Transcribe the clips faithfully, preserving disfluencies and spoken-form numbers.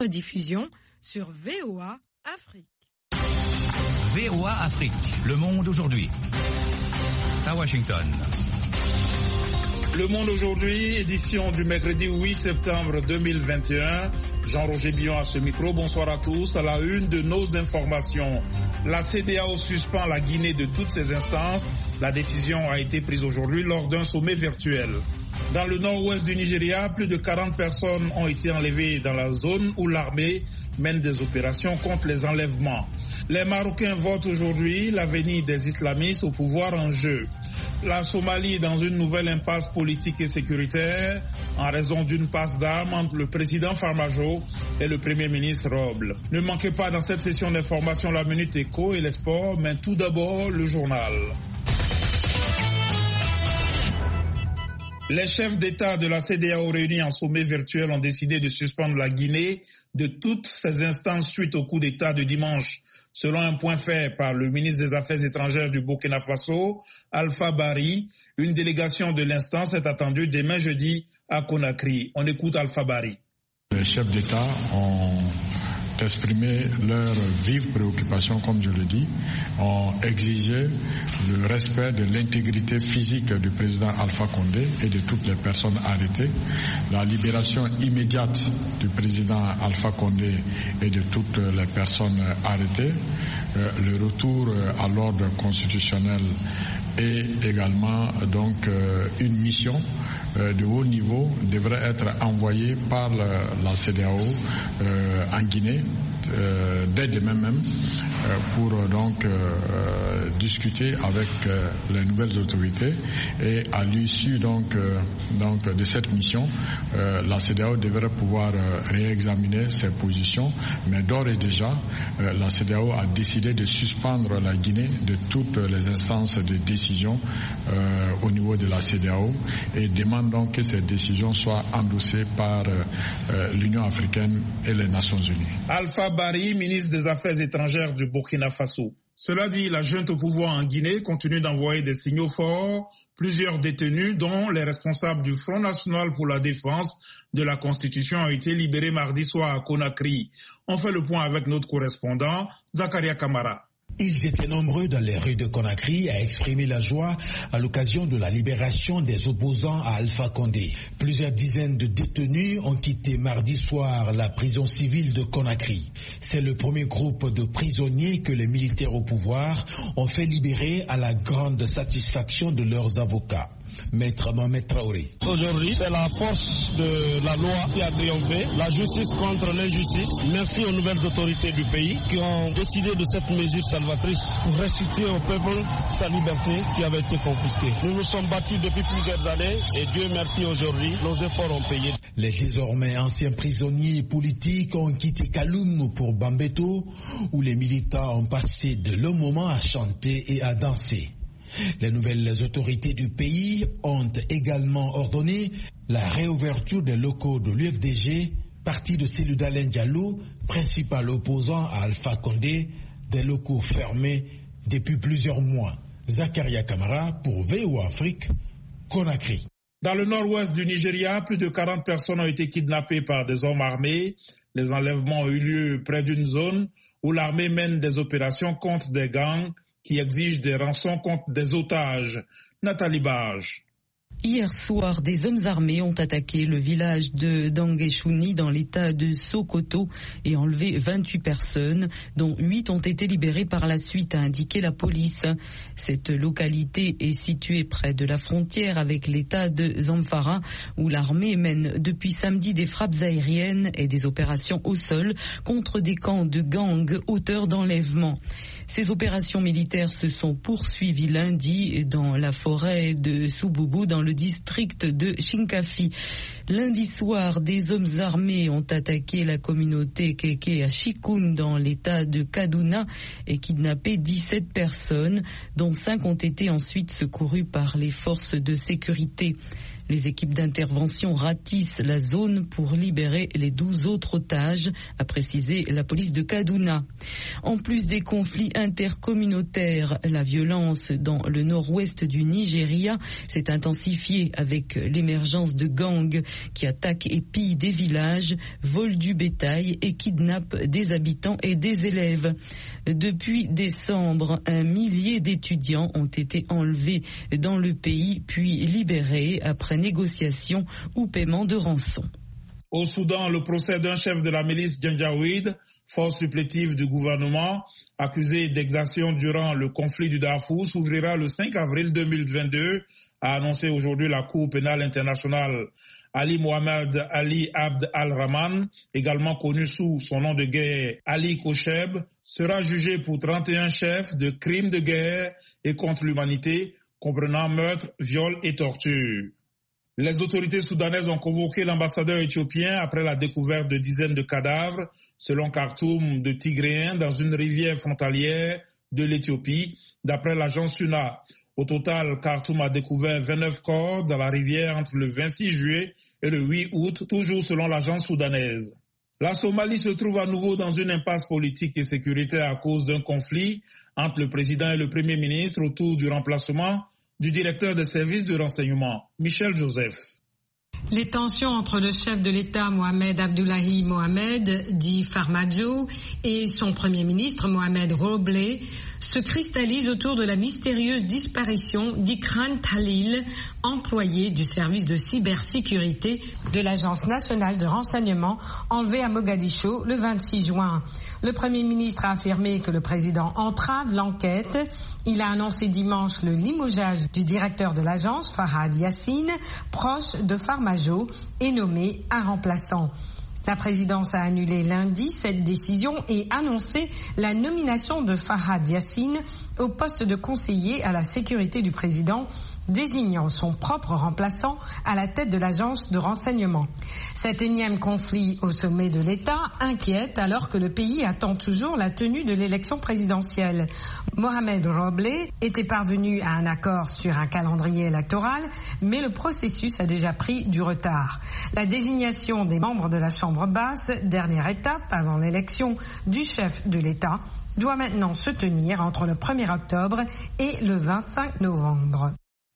Diffusion sur V O A Afrique. V O A Afrique, le monde aujourd'hui. À Washington. Le Monde aujourd'hui, édition du mercredi huit septembre deux mille vingt et un. Jean-Roger Billon à ce micro. Bonsoir à tous. À la une de nos informations. La C E D E A O suspend la Guinée de toutes ses instances. La décision a été prise aujourd'hui lors d'un sommet virtuel. Dans le nord-ouest du Nigeria, plus de quarante personnes ont été enlevées dans la zone où l'armée mène des opérations contre les enlèvements. Les Marocains votent aujourd'hui l'avenir des islamistes au pouvoir en jeu. La Somalie dans une nouvelle impasse politique et sécuritaire en raison d'une passe d'armes entre le président Farmajo et le premier ministre Roble. Ne manquez pas dans cette session d'information la Minute Éco et les sports, mais tout d'abord le journal. Les chefs d'État de la C E D E A O réunis en sommet virtuel ont décidé de suspendre la Guinée de toutes ses instances suite au coup d'État de dimanche. Selon un point fait par le ministre des Affaires étrangères du Burkina Faso, Alpha Bari, une délégation de l'instance est attendue demain jeudi à Conakry. On écoute Alpha Bari. Les chefs d'État ont exprimé leur vive préoccupation, comme je le dis, ont exigé le respect de l'intégrité physique du président Alpha Condé et de toutes les personnes arrêtées, la libération immédiate du président Alpha Condé et de toutes les personnes arrêtées, euh, le retour à l'ordre constitutionnel et également donc euh, une mission euh, de haut niveau devrait être envoyée par la, la C E D E A O euh, en Guinée euh, dès demain même euh, pour euh, donc euh, discuter avec euh, les nouvelles autorités, et à l'issue donc euh, donc de cette mission euh, la C E D E A O devrait pouvoir euh, réexaminer ses positions, mais d'ores et déjà euh, la C E D E A O a décidé de suspendre la Guinée de toutes les instances de décision euh, au niveau de la C E D E A O et demande donc que ces décisions soient endossées par euh, l'Union africaine et les Nations unies. Alpha Bari, ministre des Affaires étrangères du Burkina Faso. Cela dit, la junte au pouvoir en Guinée continue d'envoyer des signaux forts. Plusieurs détenus, dont les responsables du Front National pour la Défense de la Constitution, ont été libérés mardi soir à Conakry. On fait le point avec notre correspondant, Zakaria Kamara. Ils étaient nombreux dans les rues de Conakry à exprimer la joie à l'occasion de la libération des opposants à Alpha Condé. Plusieurs dizaines de détenus ont quitté mardi soir la prison civile de Conakry. C'est le premier groupe de prisonniers que les militaires au pouvoir ont fait libérer à la grande satisfaction de leurs avocats. Maître Mohamed Traoré. Aujourd'hui, c'est la force de la loi qui a triomphé, la justice contre l'injustice. Merci aux nouvelles autorités du pays qui ont décidé de cette mesure salvatrice pour restituer au peuple sa liberté qui avait été confisquée. Nous nous sommes battus depuis plusieurs années et Dieu merci aujourd'hui, nos efforts ont payé. Les désormais anciens prisonniers politiques ont quitté Kaloum pour Bambeto, où les militants ont passé de longs moments à chanter et à danser. Les nouvelles autorités du pays ont également ordonné la réouverture des locaux de l'U F D G, parti de celui d'Alain Diallo, principal opposant à Alpha Condé, des locaux fermés depuis plusieurs mois. Zakaria Kamara pour V O A Afrique, Conakry. Dans le nord-ouest du Nigeria, plus de quarante personnes ont été kidnappées par des hommes armés. Les enlèvements ont eu lieu près d'une zone où l'armée mène des opérations contre des gangs qui exigent des rançons contre des otages. Nathalie Barge. Hier soir, des hommes armés ont attaqué le village de Danguéchouni dans l'état de Sokoto et enlevé vingt-huit personnes, dont huit ont été libérées par la suite, a indiqué la police. Cette localité est située près de la frontière avec l'état de Zamfara, où l'armée mène depuis samedi des frappes aériennes et des opérations au sol contre des camps de gangs auteurs d'enlèvement. Ces opérations militaires se sont poursuivies lundi dans la forêt de Souboubou, dans le district de Shinkafi. Lundi soir, des hommes armés ont attaqué la communauté Keke à Chikoun dans l'état de Kaduna et kidnappé dix-sept personnes, dont cinq ont été ensuite secourues par les forces de sécurité. Les équipes d'intervention ratissent la zone pour libérer les douze autres otages, a précisé la police de Kaduna. En plus des conflits intercommunautaires, la violence dans le nord-ouest du Nigeria s'est intensifiée avec l'émergence de gangs qui attaquent et pillent des villages, volent du bétail et kidnappent des habitants et des élèves. Depuis décembre, un millier d'étudiants ont été enlevés dans le pays puis libérés après négociation ou paiement de rançon. Au Soudan, le procès d'un chef de la milice Janjaweed, force supplétive du gouvernement, accusé d'exaction durant le conflit du Darfour, s'ouvrira le cinq avril deux mille vingt-deux, a annoncé aujourd'hui la Cour pénale internationale. Ali Mohamed Ali Abd al-Rahman, également connu sous son nom de guerre Ali Kocheb, sera jugé pour trente et un chefs de crimes de guerre et contre l'humanité, comprenant meurtre, viol et torture. Les autorités soudanaises ont convoqué l'ambassadeur éthiopien après la découverte de dizaines de cadavres, selon Khartoum, de Tigréens dans une rivière frontalière de l'Éthiopie, d'après l'agence SUNA. Au total, Khartoum a découvert vingt-neuf corps dans la rivière entre le vingt-six juillet et le huit août, toujours selon l'agence soudanaise. La Somalie se trouve à nouveau dans une impasse politique et sécuritaire à cause d'un conflit entre le président et le premier ministre autour du remplacement du directeur des services de renseignement, Michel Joseph. Les tensions entre le chef de l'État Mohamed Abdullahi Mohamed, dit Farmajo, et son premier ministre Mohamed Roble se cristallisent autour de la mystérieuse disparition d'Ikran Talil, employé du service de cybersécurité de l'Agence nationale de renseignement, enlevé à Mogadiscio le vingt-six juin. Le Premier ministre a affirmé que le président entrave l'enquête. Il a annoncé dimanche le limogeage du directeur de l'agence, Fahad Yassine, proche de Farmajo, et nommé un remplaçant. La présidence a annulé lundi cette décision et annoncé la nomination de Fahad Yassine au poste de conseiller à la sécurité du président, désignant son propre remplaçant à la tête de l'agence de renseignement. Cet énième conflit au sommet de l'État inquiète alors que le pays attend toujours la tenue de l'élection présidentielle. Mohamed Roble était parvenu à un accord sur un calendrier électoral, mais le processus a déjà pris du retard. La désignation des membres de la Chambre basse, dernière étape avant l'élection du chef de l'État, doit maintenant se tenir entre le premier octobre et le vingt-cinq novembre.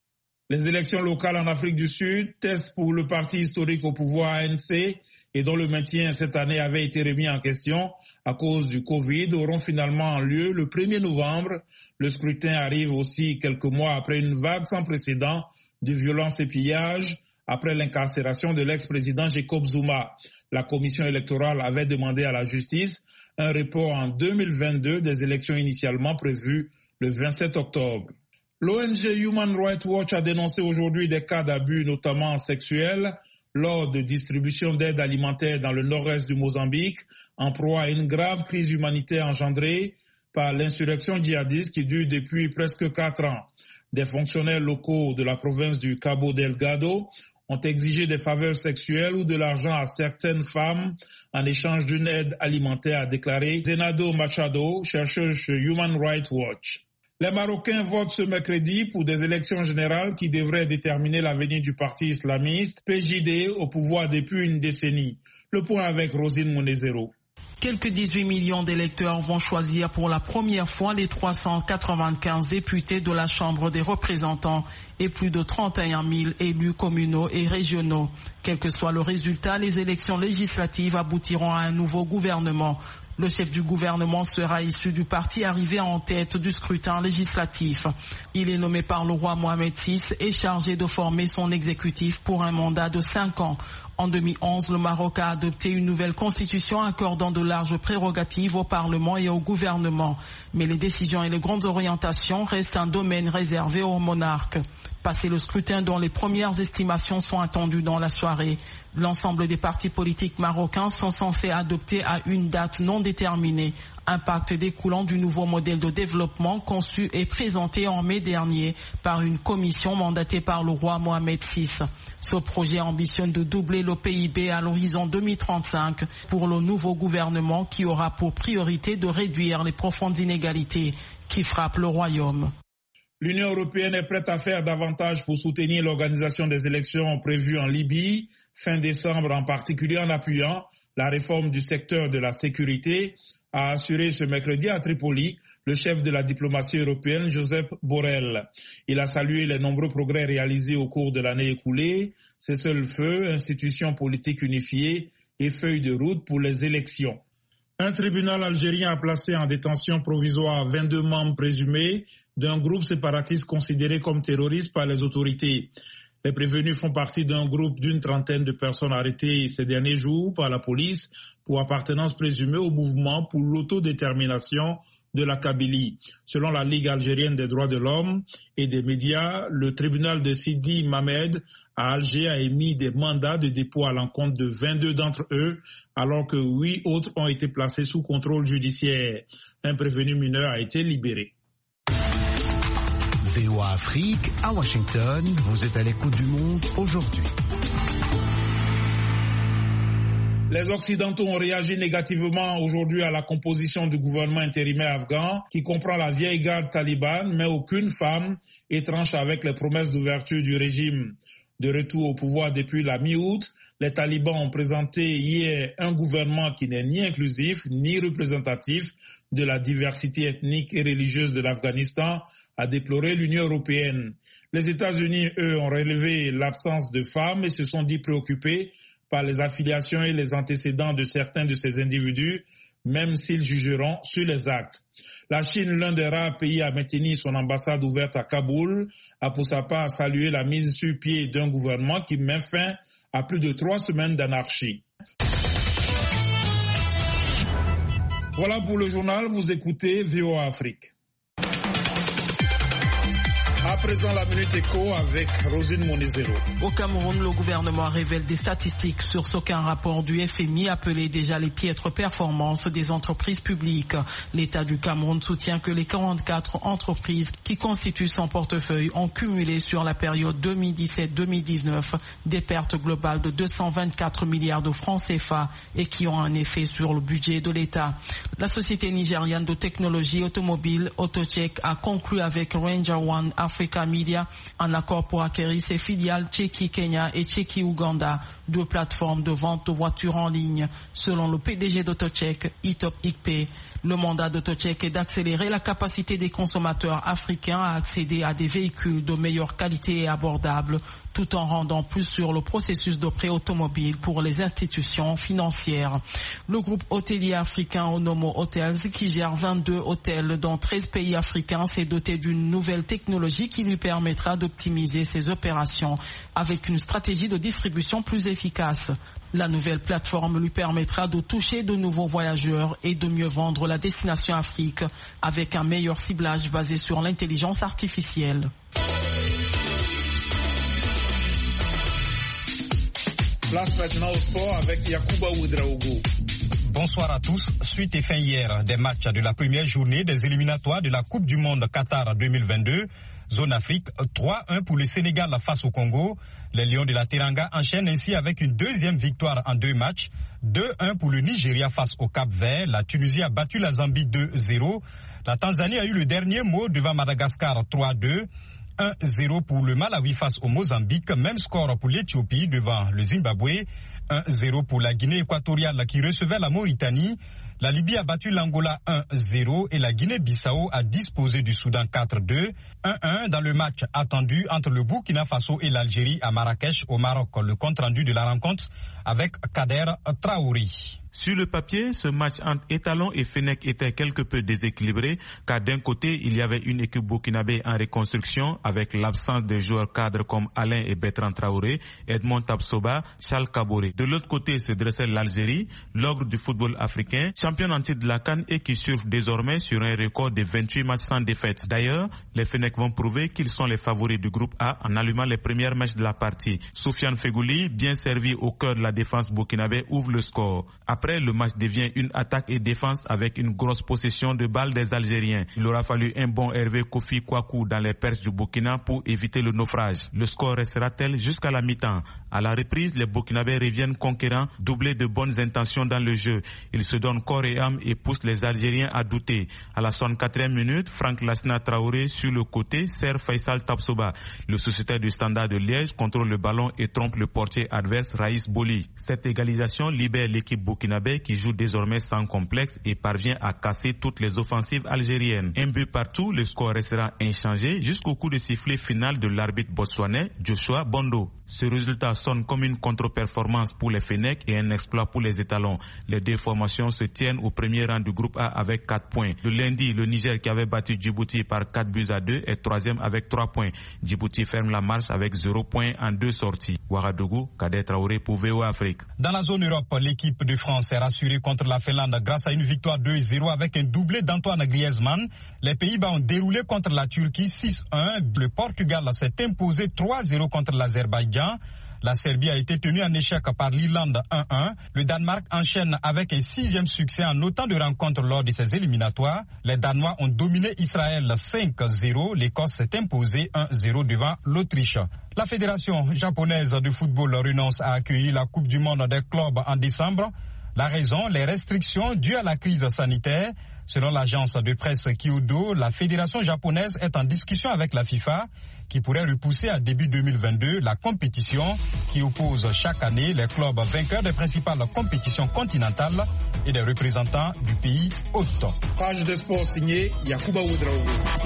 Les élections locales en Afrique du Sud, test pour le parti historique au pouvoir A N C et dont le maintien cette année avait été remis en question à cause du Covid, auront finalement lieu le premier novembre. Le scrutin arrive aussi quelques mois après une vague sans précédent de violences et pillages après l'incarcération de l'ex-président Jacob Zuma. La commission électorale avait demandé à la justice un report en deux mille vingt-deux des élections initialement prévues le vingt-sept octobre. L'O N G Human Rights Watch a dénoncé aujourd'hui des cas d'abus, notamment sexuels, lors de distribution d'aide alimentaire dans le nord-est du Mozambique, en proie à une grave crise humanitaire engendrée par l'insurrection djihadiste qui dure depuis presque quatre ans. Des fonctionnaires locaux de la province du Cabo Delgado ont exigé des faveurs sexuelles ou de l'argent à certaines femmes en échange d'une aide alimentaire, a déclaré Zenado Machado, chercheur chez Human Rights Watch. Les Marocains votent ce mercredi pour des élections générales qui devraient déterminer l'avenir du parti islamiste P J D au pouvoir depuis une décennie. Le point avec Rosine Monezero. Quelques dix-huit millions d'électeurs vont choisir pour la première fois les trois cent quatre-vingt-quinze députés de la Chambre des représentants et plus de trente et un mille élus communaux et régionaux. Quel que soit le résultat, les élections législatives aboutiront à un nouveau gouvernement. Le chef du gouvernement sera issu du parti arrivé en tête du scrutin législatif. Il est nommé par le roi Mohamed six et chargé de former son exécutif pour un mandat de cinq ans. En deux mille onze, le Maroc a adopté une nouvelle constitution accordant de larges prérogatives au Parlement et au gouvernement. Mais les décisions et les grandes orientations restent un domaine réservé aux monarques. Passé le scrutin dont les premières estimations sont attendues dans la soirée, l'ensemble des partis politiques marocains sont censés adopter à une date non déterminée un pacte découlant du nouveau modèle de développement conçu et présenté en mai dernier par une commission mandatée par le roi Mohamed six. Ce projet ambitionne de doubler le P I B à l'horizon deux mille trente-cinq pour le nouveau gouvernement qui aura pour priorité de réduire les profondes inégalités qui frappent le royaume. L'Union européenne est prête à faire davantage pour soutenir l'organisation des élections prévues en Libye fin décembre, en particulier en appuyant la réforme du secteur de la sécurité, a assuré ce mercredi à Tripoli le chef de la diplomatie européenne, Josep Borrell. Il a salué les nombreux progrès réalisés au cours de l'année écoulée, cessez-le-feu, institutions politiques unifiées et feuilles de route pour les élections. Un tribunal algérien a placé en détention provisoire vingt-deux membres présumés d'un groupe séparatiste considéré comme terroriste par les autorités. Les prévenus font partie d'un groupe d'une trentaine de personnes arrêtées ces derniers jours par la police pour appartenance présumée au mouvement pour l'autodétermination de la Kabylie. Selon la Ligue algérienne des droits de l'homme et des médias, le tribunal de Sidi Mamed à Alger a émis des mandats de dépôt à l'encontre de vingt-deux d'entre eux, alors que huit autres ont été placés sous contrôle judiciaire. Un prévenu mineur a été libéré. V O A Afrique, à Washington, vous êtes à l'écoute du monde aujourd'hui. Les Occidentaux ont réagi négativement aujourd'hui à la composition du gouvernement intérimaire afghan qui comprend la vieille garde talibane, mais aucune femme, et tranche avec les promesses d'ouverture du régime. De retour au pouvoir depuis la mi-août, les talibans ont présenté hier un gouvernement qui n'est ni inclusif ni représentatif de la diversité ethnique et religieuse de l'Afghanistan, a déploré l'Union européenne. Les États-Unis, eux, ont relevé l'absence de femmes et se sont dit préoccupés par les affiliations et les antécédents de certains de ces individus, même s'ils jugeront sur les actes. La Chine, l'un des rares pays à maintenir son ambassade ouverte à Kaboul, a pour sa part salué la mise sur pied d'un gouvernement qui met fin à plus de trois semaines d'anarchie. Voilà pour le journal, vous écoutez V O A Afrique. À présent, la Minute Éco avec Rosine Monizero. Au Cameroun, le gouvernement révèle des statistiques sur ce qu'un rapport du F M I appelait déjà les piètres performances des entreprises publiques. L'État du Cameroun soutient que les quarante-quatre entreprises qui constituent son portefeuille ont cumulé sur la période deux mille dix-sept deux mille dix-neuf des pertes globales de deux cent vingt-quatre milliards de francs C F A et qui ont un effet sur le budget de l'État. La société nigériane de technologie automobile Autocheck a conclu avec Ranger One Africa Media un accord pour acquérir ses filiales Cheki Kenya et Cheki Uganda, deux plateformes de vente de voitures en ligne. Selon le P D G d'Autocheck, Itop Ikpe, le mandat d'Autocheck est d'accélérer la capacité des consommateurs africains à accéder à des véhicules de meilleure qualité et abordables, tout en rendant plus sur le processus de prêt automobile pour les institutions financières. Le groupe hôtelier africain Onomo Hotels, qui gère vingt-deux hôtels dans treize pays africains, s'est doté d'une nouvelle technologie qui lui permettra d'optimiser ses opérations avec une stratégie de distribution plus efficace. La nouvelle plateforme lui permettra de toucher de nouveaux voyageurs et de mieux vendre la destination Afrique avec un meilleur ciblage basé sur l'intelligence artificielle. Place maintenant au sport avec Yacouba Ouedraogo. Bonsoir à tous. Suite et fin hier des matchs de la première journée des éliminatoires de la Coupe du Monde Qatar deux mille vingt-deux. Zone Afrique, trois un pour le Sénégal face au Congo. Les Lions de la Teranga enchaînent ainsi avec une deuxième victoire en deux matchs. deux un pour le Nigeria face au Cap-Vert. La Tunisie a battu la Zambie deux zéro. La Tanzanie a eu le dernier mot devant Madagascar trois deux. un zéro pour le Malawi face au Mozambique. Même score pour l'Éthiopie devant le Zimbabwe. un zéro pour la Guinée équatoriale qui recevait la Mauritanie. La Libye a battu l'Angola un zéro et la Guinée-Bissau a disposé du Soudan quatre deux. un un dans le match attendu entre le Burkina Faso et l'Algérie à Marrakech au Maroc. Le compte rendu de la rencontre avec Kader Traoré. Sur le papier, ce match entre Étalon et Fennec était quelque peu déséquilibré car d'un côté, il y avait une équipe burkinabé en reconstruction avec l'absence de joueurs cadres comme Alain et Bertrand Traoré, Edmond Tabsoba, Charles Kaboré. De l'autre côté se dressait l'Algérie, l'ogre du football africain, championne en titre de la CAN et qui surfe désormais sur un record de vingt-huit matchs sans défaite. D'ailleurs, les Fennec vont prouver qu'ils sont les favoris du groupe A en allumant les premières matchs de la partie. Soufiane Fegouli, bien servi au cœur de la défense burkinabé, ouvre le score. Après, le match devient une attaque et défense avec une grosse possession de balles des Algériens. Il aura fallu un bon Hervé Kofi Kouakou dans les perches du Burkina pour éviter le naufrage. Le score restera tel jusqu'à la mi-temps. À la reprise, les Burkinabés reviennent conquérants, doublés de bonnes intentions dans le jeu. Ils se donnent corps corps et âme et pousse les Algériens à douter. À la soixante-quatrième minute, Franck Lassina Traoré sur le côté sert Faisal Tabsoba. Le sociétaire du Standard de Liège contrôle le ballon et trompe le portier adverse Raïs Boli. Cette égalisation libère l'équipe burkinabé qui joue désormais sans complexe et parvient à casser toutes les offensives algériennes. Un but partout, le score restera inchangé jusqu'au coup de sifflet final de l'arbitre botswanais Joshua Bondo. Ce résultat sonne comme une contre-performance pour les Fennecs et un exploit pour les étalons. Les deux formations se tiennent au premier rang du groupe A avec quatre points. Le lundi, le Niger qui avait battu Djibouti par quatre buts à deux est troisième avec trois points. Djibouti ferme la marche avec zéro point en deux sorties. Ouagadougou, Kader Traoré pour V O A Afrique. Dans la zone Europe, l'équipe de France est rassurée contre la Finlande grâce à une victoire deux zéro avec un doublé d'Antoine Griezmann. Les Pays-Bas ont déroulé contre la Turquie six un. Le Portugal s'est imposé trois zéro contre l'Azerbaïdjan. La Serbie a été tenue en échec par l'Irlande un un. Le Danemark enchaîne avec un sixième succès en autant de rencontres lors de ses éliminatoires. Les Danois ont dominé Israël cinq zéro. L'Écosse s'est imposée un zéro devant l'Autriche. La Fédération japonaise de football renonce à accueillir la Coupe du monde des clubs en décembre. La raison, les restrictions dues à la crise sanitaire. Selon l'agence de presse Kyodo, la Fédération japonaise est en discussion avec la FIFA qui pourrait repousser à début deux mille vingt-deux la compétition qui oppose chaque année les clubs vainqueurs des principales compétitions continentales et des représentants du pays hôte. Page de sport signée Yacouba Ouedraogo.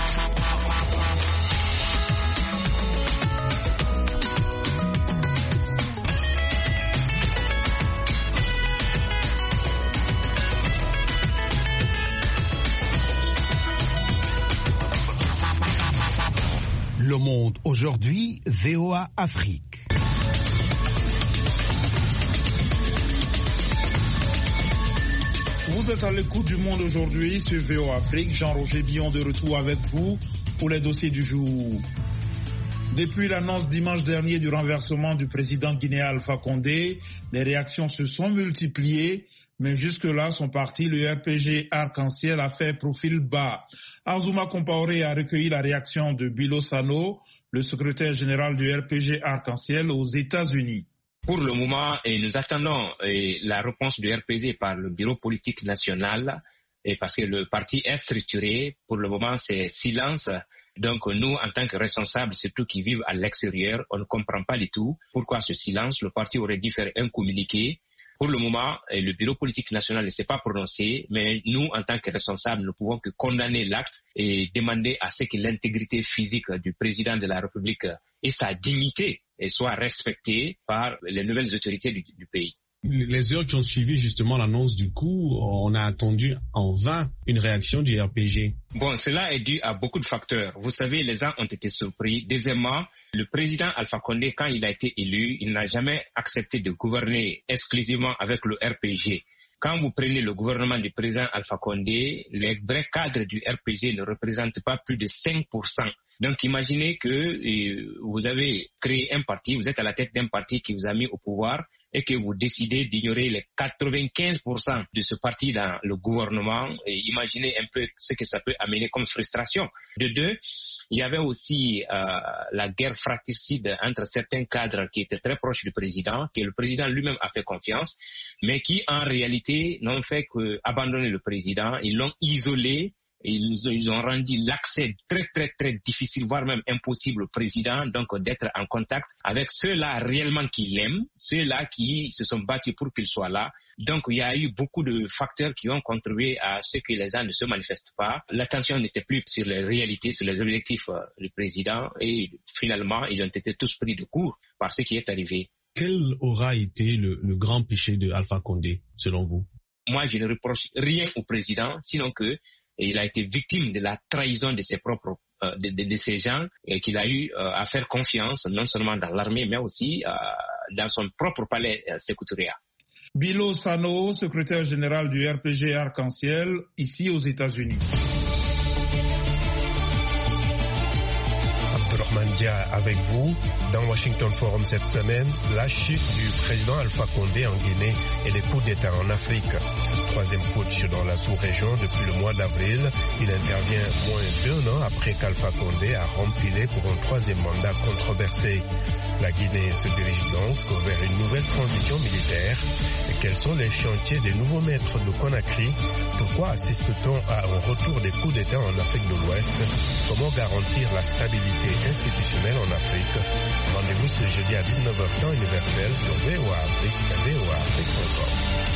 Le Monde aujourd'hui, V O A Afrique. Vous êtes à l'écoute du Monde aujourd'hui sur V O A Afrique. Jean-Roger Billon de retour avec vous pour les dossiers du jour. Depuis l'annonce dimanche dernier du renversement du président guinéen Alpha Condé, les réactions se sont multipliées. Mais jusque-là, son parti, le R P G Arc-en-Ciel, a fait profil bas. Azuma Compaoré a recueilli la réaction de Bilo Sano, le secrétaire général du R P G Arc-en-Ciel aux États-Unis. Pour le moment, nous attendons la réponse du R P G par le bureau politique national, et parce que le parti est structuré. Pour le moment, c'est silence. Donc nous, en tant que responsables, surtout qui vivent à l'extérieur, on ne comprend pas du tout pourquoi ce silence. Le parti aurait dû faire un communiqué. Pour le moment, le bureau politique national ne s'est pas prononcé, mais nous, en tant que responsables, ne pouvons que condamner l'acte et demander à ce que l'intégrité physique du président de la République et sa dignité soient respectées par les nouvelles autorités du, du pays. Les heures qui ont suivi justement l'annonce du coup, on a attendu en vain une réaction du R P G. Bon, cela est dû à beaucoup de facteurs. Vous savez, les gens ont été surpris. Deuxièmement, le président Alpha Condé, quand il a été élu, il n'a jamais accepté de gouverner exclusivement avec le R P G. Quand vous prenez le gouvernement du président Alpha Condé, les vrais cadres du R P G ne représentent pas plus de cinq pour cent. Donc imaginez que euh, vous avez créé un parti, vous êtes à la tête d'un parti qui vous a mis au pouvoir et que vous décidez d'ignorer les quatre-vingt-quinze pour cent de ce parti dans le gouvernement. Et imaginez un peu ce que ça peut amener comme frustration. De deux, il y avait aussi euh, la guerre fratricide entre certains cadres qui étaient très proches du président, que le président lui-même a fait confiance, mais qui en réalité n'ont fait qu'abandonner le président, ils l'ont isolé. Ils, ils ont rendu l'accès très très très difficile, voire même impossible au président, donc d'être en contact avec ceux-là réellement qui l'aiment, ceux-là qui se sont battus pour qu'il soit là. Donc il y a eu beaucoup de facteurs qui ont contribué à ce que les gens ne se manifestent pas. L'attention n'était plus sur les réalités, sur les objectifs euh, du président et finalement ils ont été tous pris de court par ce qui est arrivé. Quel aura été le, le grand péché de Alpha Condé selon vous? Moi je ne reproche rien au président, sinon que et il a été victime de la trahison de ses propres, euh, de, de, de ces gens, et qu'il a eu euh, à faire confiance, non seulement dans l'armée, mais aussi euh, dans son propre palais euh, Sékou-Touré. Bilo Sano, secrétaire général du R P G Arc-en-Ciel, ici aux États-Unis. Mandia avec vous. Dans Washington Forum cette semaine, la chute du président Alpha Condé en Guinée et les coups d'État en Afrique. Troisième putsch dans la sous-région depuis le mois d'avril. Il intervient moins d'un an après qu'Alpha Condé a rempilé pour un troisième mandat controversé. La Guinée se dirige donc vers une nouvelle transition militaire. Et quels sont les chantiers des nouveaux maîtres de Conakry? Pourquoi assiste-t-on à un retour des coups d'État en Afrique de l'Ouest? Comment garantir la stabilité institutionnelle en Afrique? Rendez-vous ce jeudi à dix-neuf heures temps universel sur V O A Afrique et V O A Afrique point com.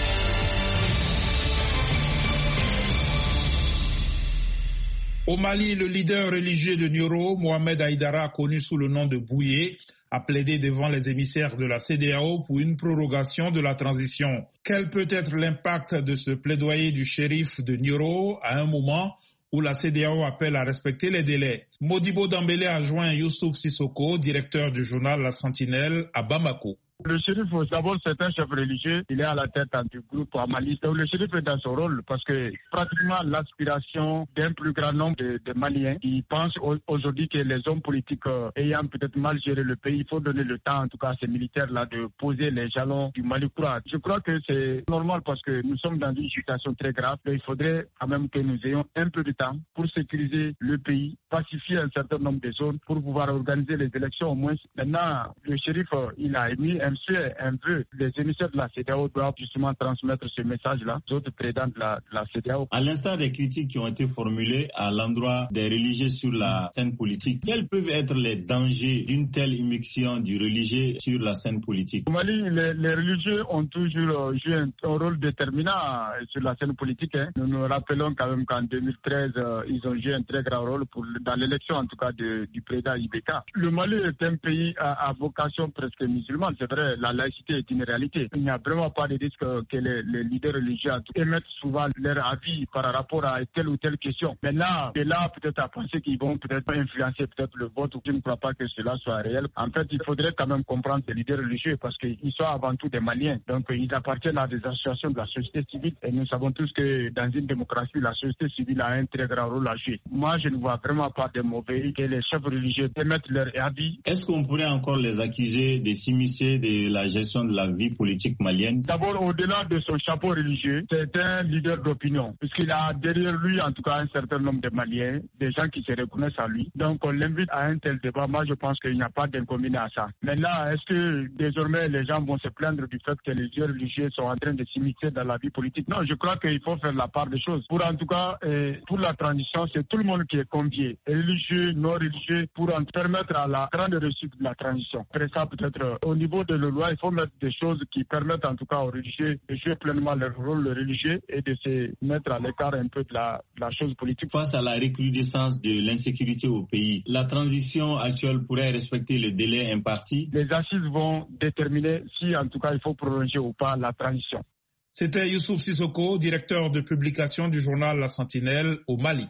Au Mali, le leader religieux de Nioro, Mohamed Haïdara, connu sous le nom de Bouye, a plaidé devant les émissaires de la C E D E A O pour une prorogation de la transition. Quel peut être l'impact de ce plaidoyer du shérif de Nioro à un moment où la C E D E A O appelle à respecter les délais? Modibo Dambélé a joint Youssouf Sissoko, directeur du journal La Sentinelle à Bamako. Le shérif, d'abord, c'est un chef religieux. Il est à la tête du groupe Amali. Donc, le shérif est dans son rôle parce que pratiquement l'aspiration d'un plus grand nombre de, de Maliens qui pensent aujourd'hui que les hommes politiques euh, ayant peut-être mal géré le pays, il faut donner le temps, en tout cas, à ces militaires-là de poser les jalons du Mali courage. Je crois que c'est normal parce que nous sommes dans une situation très grave. Il faudrait quand même que nous ayons un peu de temps pour sécuriser le pays, pacifier un certain nombre de zones pour pouvoir organiser les élections au moins. Maintenant, le shérif, euh, il a émis un souhait, un vœu. Les émissaires de la C E D E A O doivent justement transmettre ce message-là aux autres présidents de la, de la C E D E A O. À l'instar des critiques qui ont été formulées à l'endroit des religieux sur la scène politique, quels peuvent être les dangers d'une telle immixtion du religieux sur la scène politique? Au Mali, les, les religieux ont toujours joué un, un rôle déterminant sur la scène politique. Hein. Nous nous rappelons quand même qu'en deux mille treize, euh, ils ont joué un très grand rôle pour, dans l'élection en tout cas de, du président Ibeka. Le Mali est un pays à, à vocation presque musulmane. C'est vrai, la laïcité est une réalité. Il n'y a vraiment pas de risque que les, les leaders religieux émettent souvent leur avis par rapport à telle ou telle question. Maintenant, de là peut-être à penser qu'ils vont peut-être influencer peut-être le vote, ou je ne crois pas que cela soit réel. En fait, il faudrait quand même comprendre ces leaders religieux parce qu'ils sont avant tout des Maliens. Donc, ils appartiennent à des associations de la société civile et nous savons tous que dans une démocratie, la société civile a un très grand rôle à jouer. Moi, je ne vois vraiment pas de mauvais que les chefs religieux émettent leur avis. Est-ce qu'on pourrait encore les accuser de s'immiscer de la gestion de la vie politique malienne? D'abord, au-delà de son chapeau religieux, c'est un leader d'opinion, puisqu'il a derrière lui, en tout cas, un certain nombre de Maliens, des gens qui se reconnaissent à lui. Donc, on l'invite à un tel débat. Moi, je pense qu'il n'y a pas d'inconvénient à ça. Maintenant, est-ce que désormais les gens vont se plaindre du fait que les leaders religieux sont en train de s'immiscer dans la vie politique? Non, je crois qu'il faut faire la part des choses. Pour en tout cas, eh, pour la transition, c'est tout le monde qui est convié, religieux, non religieux, pour en permettre à la grande réussite de la transition. Après ça, peut-être au niveau de la loi, il faut mettre des choses qui permettent en tout cas aux religieux de jouer pleinement leur rôle religieux et de se mettre à l'écart un peu de la, de la chose politique. Face à la recrudescence de l'insécurité au pays, la transition actuelle pourrait respecter le délai imparti? Les assises vont déterminer si en tout cas il faut prolonger ou pas la transition. C'était Youssouf Sissoko, directeur de publication du journal La Sentinelle au Mali.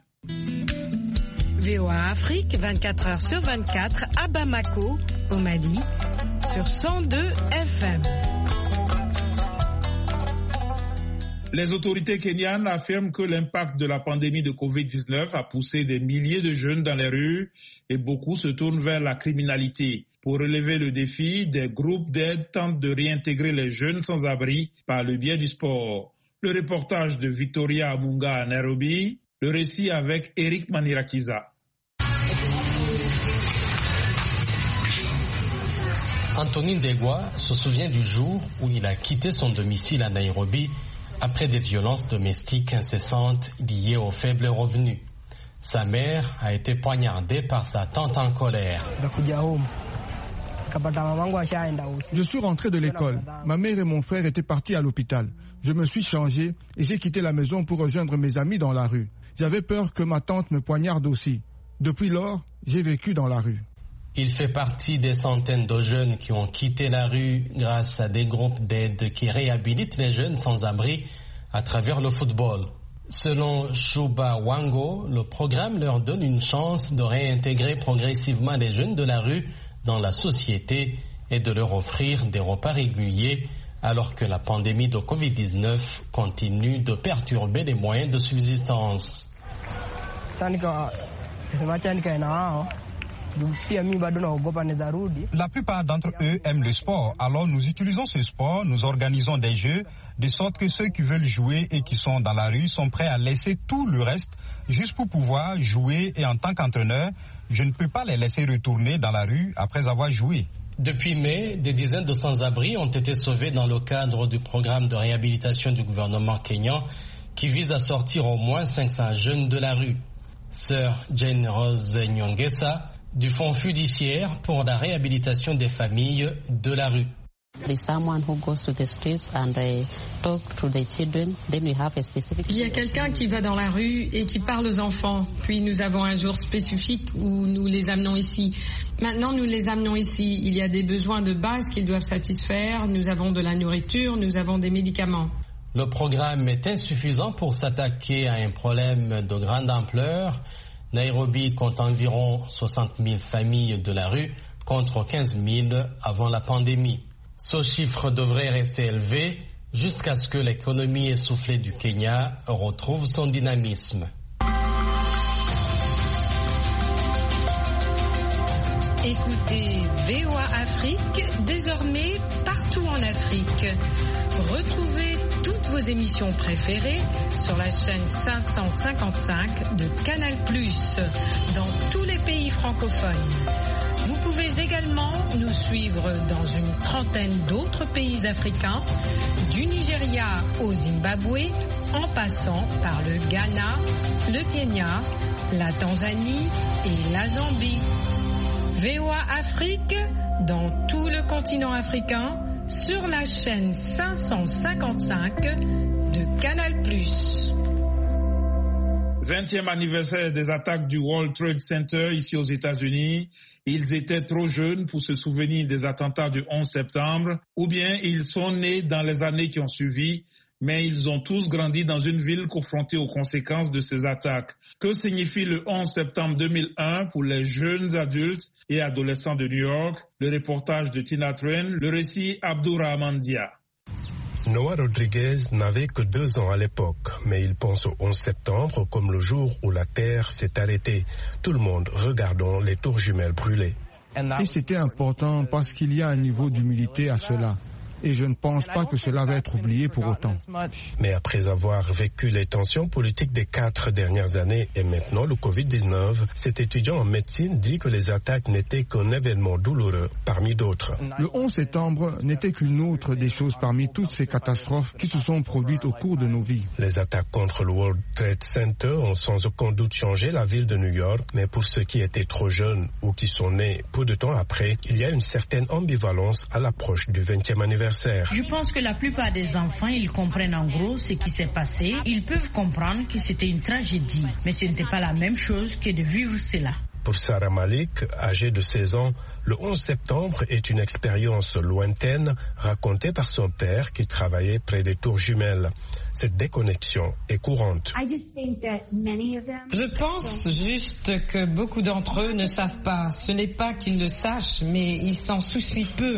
V O A Afrique, vingt-quatre heures sur vingt-quatre, à Bamako, au Mali, sur cent deux F M. Les autorités kenyanes affirment que l'impact de la pandémie de covid dix-neuf a poussé des milliers de jeunes dans les rues et beaucoup se tournent vers la criminalité. Pour relever le défi, des groupes d'aide tentent de réintégrer les jeunes sans abri par le biais du sport. Le reportage de Victoria Amunga à Nairobi, le récit avec Eric Manirakiza. Anthony Ndegwa se souvient du jour où il a quitté son domicile à Nairobi après des violences domestiques incessantes liées aux faibles revenus. Sa mère a été poignardée par sa tante en colère. Je suis rentré de l'école. Ma mère et mon frère étaient partis à l'hôpital. Je me suis changé et j'ai quitté la maison pour rejoindre mes amis dans la rue. J'avais peur que ma tante me poignarde aussi. Depuis lors, j'ai vécu dans la rue. Il fait partie des centaines de jeunes qui ont quitté la rue grâce à des groupes d'aide qui réhabilitent les jeunes sans-abri à travers le football. Selon Shuba Wango, le programme leur donne une chance de réintégrer progressivement les jeunes de la rue dans la société et de leur offrir des repas réguliers alors que la pandémie de covid dix-neuf continue de perturber les moyens de subsistance. La plupart d'entre eux aiment le sport, alors nous utilisons ce sport, nous organisons des jeux, de sorte que ceux qui veulent jouer et qui sont dans la rue sont prêts à laisser tout le reste juste pour pouvoir jouer, et en tant qu'entraîneur, je ne peux pas les laisser retourner dans la rue après avoir joué. Depuis mai, des dizaines de sans-abri ont été sauvés dans le cadre du programme de réhabilitation du gouvernement kényan qui vise à sortir au moins cinq cents jeunes de la rue. Sœur Jane Rose Nyongesa du Fonds fiduciaire pour la réhabilitation des familles de la rue. Il y a quelqu'un qui va dans la rue et qui parle aux enfants. Puis nous avons un jour spécifique où nous les amenons ici. Maintenant, nous les amenons ici. Il y a des besoins de base qu'ils doivent satisfaire. Nous avons de la nourriture, nous avons des médicaments. Le programme est insuffisant pour s'attaquer à un problème de grande ampleur. Nairobi compte environ soixante mille familles de la rue contre quinze mille avant la pandémie. Ce chiffre devrait rester élevé jusqu'à ce que l'économie essoufflée du Kenya retrouve son dynamisme. Écoutez V O A Afrique, désormais partout en Afrique. Retrouvez toutes vos émissions préférées sur la chaîne cinq cent cinquante-cinq de Canal plus, dans tous les pays francophones. Vous pouvez également nous suivre dans une trentaine d'autres pays africains, du Nigeria au Zimbabwe, en passant par le Ghana, le Kenya, la Tanzanie et la Zambie. V O A Afrique, dans tout le continent africain, sur la chaîne cinq cent cinquante-cinq de Canal plus. vingtième anniversaire des attaques du World Trade Center ici aux États-Unis. Ils étaient trop jeunes pour se souvenir des attentats du onze septembre, ou bien ils sont nés dans les années qui ont suivi, mais ils ont tous grandi dans une ville confrontée aux conséquences de ces attaques. Que signifie le onze septembre deux mille un pour les jeunes adultes et adolescents de New York? Le reportage de Tina Twain, le récit Abdourahman Dia. Noah Rodriguez n'avait que deux ans à l'époque, mais il pense au onze septembre comme le jour où la Terre s'est arrêtée, tout le monde regardant les tours jumelles brûlées. Et c'était important parce qu'il y a un niveau d'humilité à cela. Et je ne pense pas que cela va être oublié pour autant. Mais après avoir vécu les tensions politiques des quatre dernières années et maintenant le covid dix-neuf, cet étudiant en médecine dit que les attaques n'étaient qu'un événement douloureux parmi d'autres. Le onze septembre n'était qu'une autre des choses parmi toutes ces catastrophes qui se sont produites au cours de nos vies. Les attaques contre le World Trade Center ont sans aucun doute changé la ville de New York, mais pour ceux qui étaient trop jeunes ou qui sont nés peu de temps après, il y a une certaine ambivalence à l'approche du vingtième anniversaire. Je pense que la plupart des enfants, ils comprennent en gros ce qui s'est passé. Ils peuvent comprendre que c'était une tragédie, mais ce n'était pas la même chose que de vivre cela. Pour Sarah Malik, âgée de seize ans, le onze septembre est une expérience lointaine racontée par son père qui travaillait près des tours jumelles. Cette déconnexion est courante. Je pense juste que beaucoup d'entre eux ne savent pas. Ce n'est pas qu'ils le sachent, mais ils s'en soucient peu.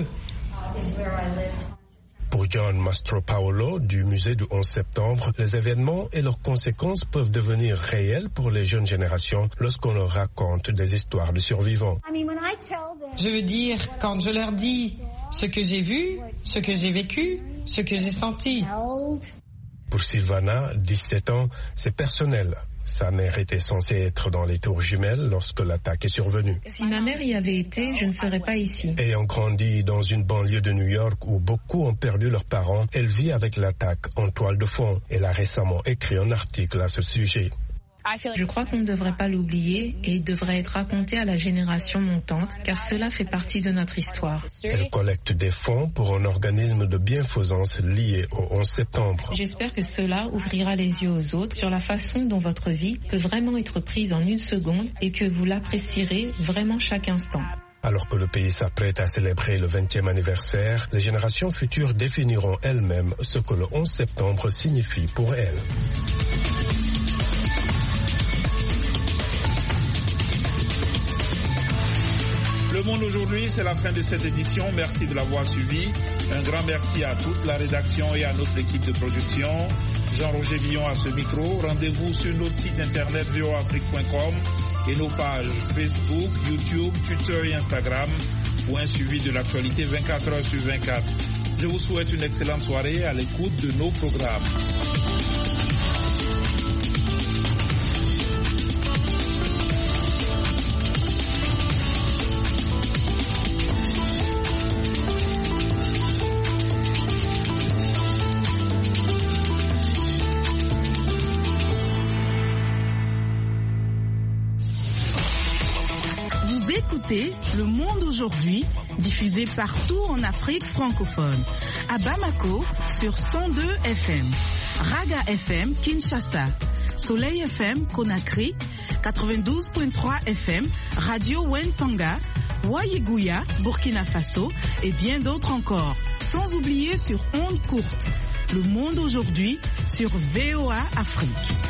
Pour John Mastropaolo du musée du onze septembre, les événements et leurs conséquences peuvent devenir réels pour les jeunes générations lorsqu'on leur raconte des histoires de survivants. Je veux dire, quand je leur dis ce que j'ai vu, ce que j'ai vécu, ce que j'ai senti. Pour Sylvana, dix-sept ans, c'est personnel. Sa mère était censée être dans les tours jumelles lorsque l'attaque est survenue. Si ma mère y avait été, je ne serais pas ici. Ayant grandi dans une banlieue de New York où beaucoup ont perdu leurs parents, elle vit avec l'attaque en toile de fond. Elle a récemment écrit un article à ce sujet. Je crois qu'on ne devrait pas l'oublier et il devrait être raconté à la génération montante car cela fait partie de notre histoire. Elle collecte des fonds pour un organisme de bienfaisance lié au onze septembre. J'espère que cela ouvrira les yeux aux autres sur la façon dont votre vie peut vraiment être prise en une seconde et que vous l'apprécierez vraiment chaque instant. Alors que le pays s'apprête à célébrer le vingtième anniversaire, les générations futures définiront elles-mêmes ce que le onze septembre signifie pour elles. Le Monde aujourd'hui, c'est la fin de cette édition. Merci de l'avoir suivi. Un grand merci à toute la rédaction et à notre équipe de production. Jean-Roger Billon à ce micro. Rendez-vous sur notre site internet v o afrique point com et nos pages Facebook, YouTube, Twitter et Instagram pour un suivi de l'actualité vingt-quatre heures sur vingt-quatre. Je vous souhaite une excellente soirée à l'écoute de nos programmes. Le Monde aujourd'hui, diffusé partout en Afrique francophone. À Bamako, sur cent deux F M. Raga F M, Kinshasa. Soleil F M, Conakry. quatre-vingt-douze virgule trois F M. Radio Wentanga. Wayigouya, Burkina Faso. Et bien d'autres encore. Sans oublier sur ondes courtes. Le Monde aujourd'hui, sur V O A Afrique.